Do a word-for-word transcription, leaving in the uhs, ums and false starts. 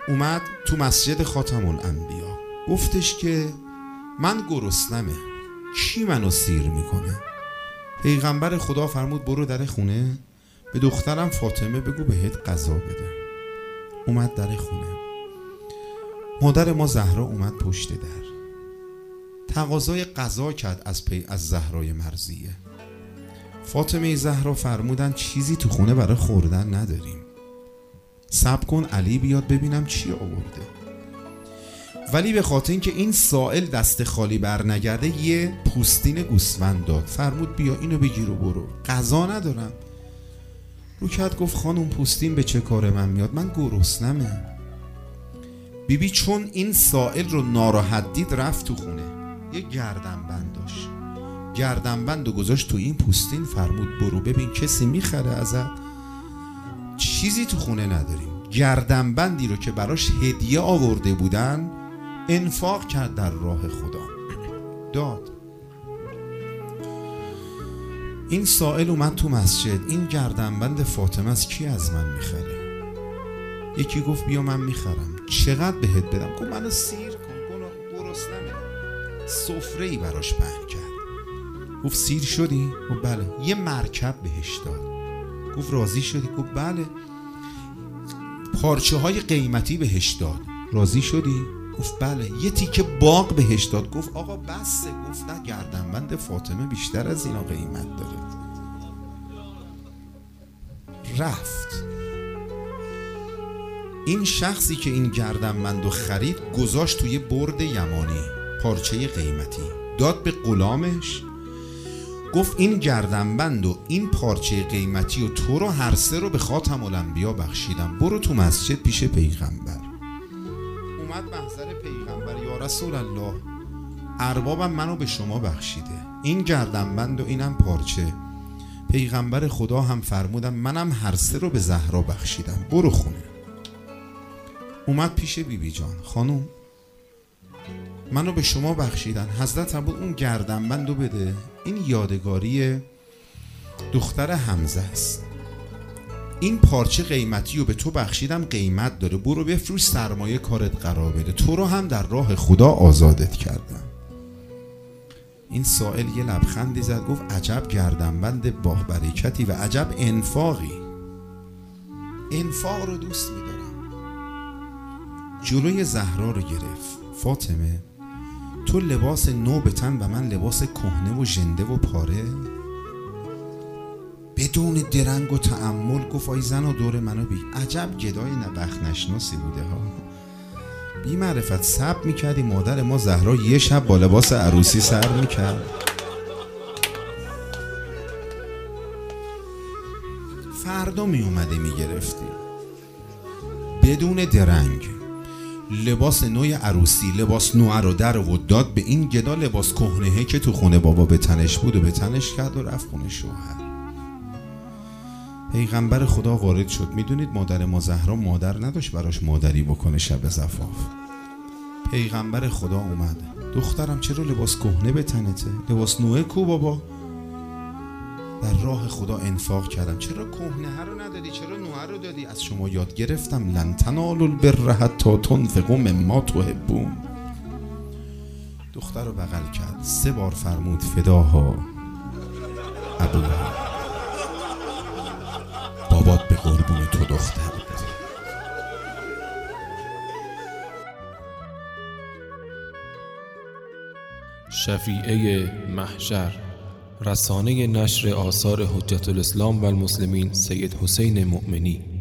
اومد تو مسجد خاتم الانبیا، گفتش که من گرسنمه، کی منو سیر میکنه؟ پیغمبر خدا فرمود برو در خونه به دخترم فاطمه بگو بهت غذا بده. اومد در خونه، مادر ما زهرا اومد پشت در، تقاضای غذا کرد از پی از زهرای مرضیه. فاطمه زهرا فرمودن چیزی تو خونه برای خوردن نداریم، صبر کن علی بیاد ببینم چی آورده. ولی به خاطر اینکه این سائل دست خالی بر نگرده یه پوستین گوسفند داد، فرمود بیا اینو بگیر و برو، غذا ندارم. رو کرد گفت خانم پوستین به چه کار من میاد، من گرسنمه. بیبی بی چون این سائل رو ناراحت دید رفت تو خونه، یه گردنبند داشت، گردنبند رو گذاشت تو این پوستین، فرمود برو ببین کسی میخره ازت، چیزی تو خونه نداریم. گردنبندی رو که براش هدیه آورده بودن انفاق کرد در راه خدا، داد. این سائل اومد تو مسجد، این گردنبند فاطمه از کی از من میخره؟ یکی گفت بیا من میخرم. چقدر بهت بدم؟ گفت منو سیر کن، گرسنمه. سفره‌ای براش پهن کرد. گفت سیر شدی؟ گفت بله. یه مرکب بهش داد. گفت راضی شدی؟ گفت بله. پارچه های قیمتی بهش داد. راضی شدی؟ گفت بله. یه تیکه باغ بهش داد. گفت آقا بسه. گفت نه، گردنبند فاطمه بیشتر از اینا قیمت داره. رفت. این شخصی که این گردنبندو خرید گذاشت توی برد یمانی، پارچه قیمتی، داد به غلامش، گفت این گردنبند و این پارچه قیمتی و تو رو هر سه رو به خاتم الانبیا بخشیدم، برو تو مسجد پیش پیغمبر. اومد محضر پیغمبر، یا رسول الله اربابم منو به شما بخشیده، این گردنبند و اینم پارچه. پیغمبر خدا هم فرمودن منم هر سه رو به زهرا بخشیدم، برو خونه. اومد پیش بیبی بی جان، خانم منو به شما بخشیدن، حضرت فرمود اون گردنبندو بده، این یادگاری دختر حمزه است، این پارچه قیمتی رو به تو بخشیدم، قیمت داره، برو بفروش سرمایه کارت قرار بده، تو رو هم در راه خدا آزادت کردم. این سائل یه لبخندی زد، گفت عجب گردنبند با برکتی و عجب انفاقی، انفاق رو دوست میدارم. جلوی زهرا رو گرفت، فاطمه تو لباس نو به تن و من لباس کهنه و ژنده و پاره. بدون درنگ و تأمل گفت آی زن و دور منو بی. عجب گدای نبخت نشناسی بوده ها، بی معرفت صبر میکردی مادر ما زهرا یه شب با لباس عروسی سر میکرد. فردا میومده میگرفتی بدون درنگ لباس نوی عروسی، لباس نوع رو در و داد به این گدا، لباس کهنه که تو خونه بابا به تنش بود و به تنش کرد و رفت خونه شوهر. پیغمبر خدا وارد شد. میدونید مادر ما زهرا مادر نداشت براش مادری بکنه شب زفاف. پیغمبر خدا اومد، دخترم چرا لباس کهنه به تنته؟ لباس نوع کو بابا؟ در راه خدا انفاق کردم. چرا کهنه رو ندادی؟ چرا نوعه رو دادی؟ از شما یاد گرفتم لن تنالوا البر حتی تنفقوا مما تحبون. دختر رو بغل کرد، سه بار فرمود فداها ابوها، بابات به قربون تو دختر. شفیعه محشر، رسانه نشر آثار حجت الاسلام و المسلمین سید حسین مؤمنی.